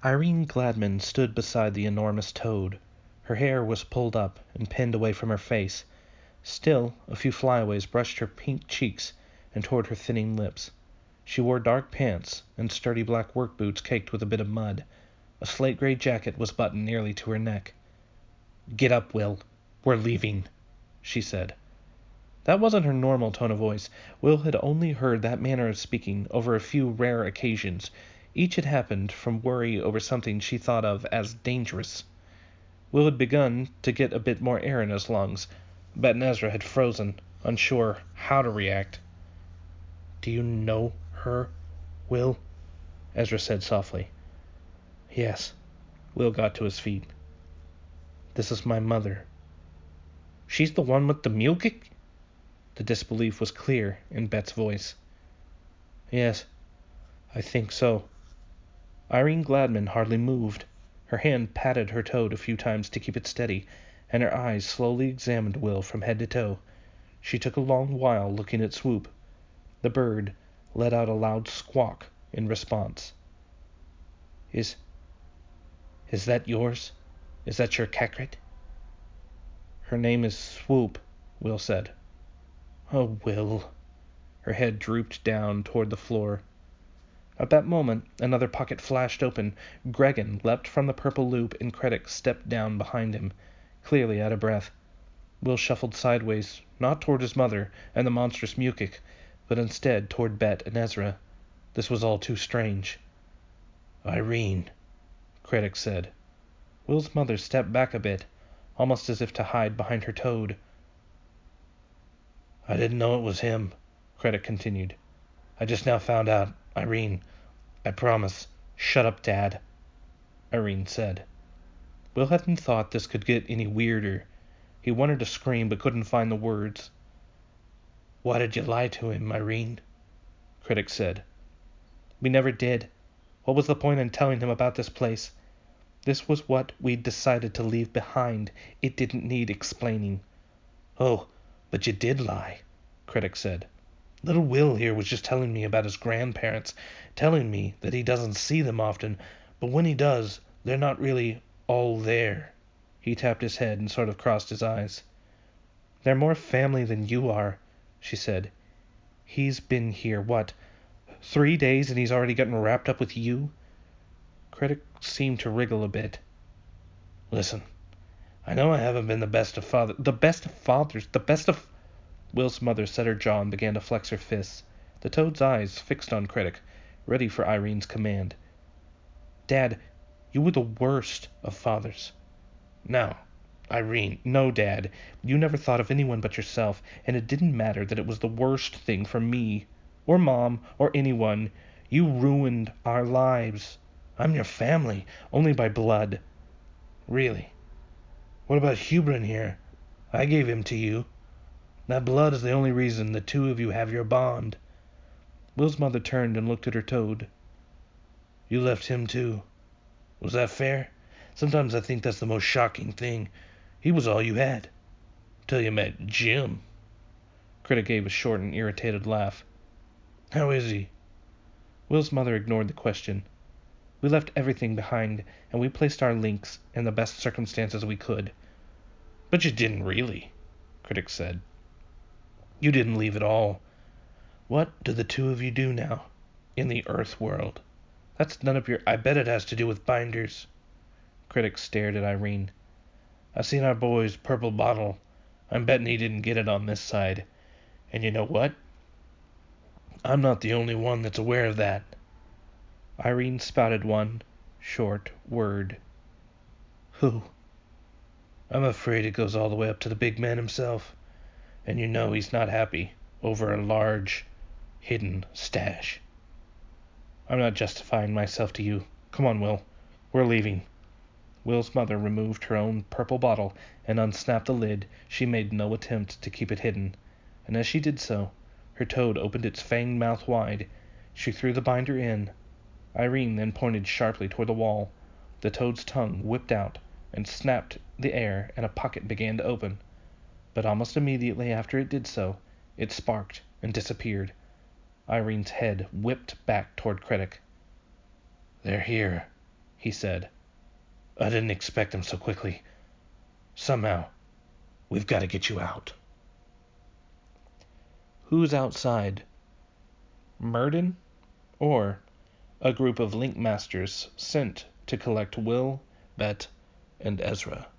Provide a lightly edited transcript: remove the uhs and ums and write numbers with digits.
Irene Gladman stood beside the enormous toad. Her hair was pulled up and pinned away from her face. Still, a few flyaways brushed her pink cheeks and toward her thinning lips. She wore dark pants and sturdy black work boots caked with a bit of mud. A slate-gray jacket was buttoned nearly to her neck. "Get up, Will. We're leaving," she said. That wasn't her normal tone of voice. Will had only heard that manner of speaking over a few rare occasions. Each had happened from worry over something she thought of as dangerous. Will had begun to get a bit more air in his lungs. Bet Ezra had frozen, unsure how to react. "Do you know her, Will?" Ezra said softly. "Yes." Will got to his feet. "This is my mother." "She's the one with the music?" The disbelief was clear in Bet's voice. "Yes, I think so." Irene Gladman hardly moved. Her hand patted her toad a few times to keep it steady, and her eyes slowly examined Will from head to toe. She took a long while looking at Swoop. The bird let out a loud squawk in response. Is that yours? Is that your Kekrit?" "Her name is Swoop," Will said. "Oh, Will." Her head drooped down toward the floor. At that moment, another pocket flashed open. Gregan leapt from the purple loop, and Krennic stepped down behind him, clearly out of breath. Will shuffled sideways, not toward his mother and the monstrous Mukik, but instead toward Bet and Ezra. This was all too strange. "Irene," Krennic said. Will's mother stepped back a bit, almost as if to hide behind her toad. "I didn't know it was him," Krennic continued. "I just now found out. Irene, I promise." "Shut up, Dad," Irene said. Will hadn't thought this could get any weirder. He wanted to scream but couldn't find the words. "Why did you lie to him, Irene?" Krennic said. "We never did. What was the point in telling him about this place? This was what we'd decided to leave behind. It didn't need explaining." "Oh, but you did lie," Krennic said. "Little Will here was just telling me about his grandparents, telling me that he doesn't see them often, but when he does, they're not really all there." He tapped his head and sort of crossed his eyes. "They're more family than you are," she said. "He's been here, what, 3 days, and he's already gotten wrapped up with you?" Krennic seemed to wriggle a bit. "Listen, I know I haven't been the best of fathers." "The best of fathers? The best of—" Will's mother set her jaw and began to flex her fists, the toad's eyes fixed on Krennic, ready for Irene's command. "Dad, you were the worst of fathers." "Now, Irene—" "No, Dad. You never thought of anyone but yourself, and it didn't matter that it was the worst thing for me, or Mom, or anyone. You ruined our lives." "I'm your family, only by blood." "Really? What about Hubrin here? I gave him to you. That blood is the only reason the two of you have your bond." Will's mother turned and looked at her toad. "You left him too. Was that fair? Sometimes I think that's the most shocking thing. He was all you had. Till you met Jim." Krennic gave a short and irritated laugh. "How is he?" Will's mother ignored the question. "We left everything behind, and we placed our links in the best circumstances we could." "But you didn't really," Krennic said. "You didn't leave at all. What do the two of you do now, in the Earth world?" "That's none of your—" "I bet it has to do with binders." Krennic stared at Irene. "I seen our boy's purple bottle. I'm betting he didn't get it on this side. And you know what? I'm not the only one that's aware of that." Irene spouted one short word. "Who?" "I'm afraid it goes all the way up to the big man himself. And you know he's not happy over a large, hidden stash." "I'm not justifying myself to you. Come on, Will. We're leaving." Will's mother removed her own purple bottle and unsnapped the lid. She made no attempt to keep it hidden, and as she did so, her toad opened its fanged mouth wide. She threw the binder in. Irene then pointed sharply toward the wall. The toad's tongue whipped out and snapped the air, and a pocket began to open. But almost immediately after it did so, it sparked and disappeared. Irene's head whipped back toward Krennic. "They're here," he said. I didn't expect him so quickly. Somehow, we've got to get you out. Who's outside? Murden? Or a group of Link Masters sent to collect Will, Bet, and Ezra?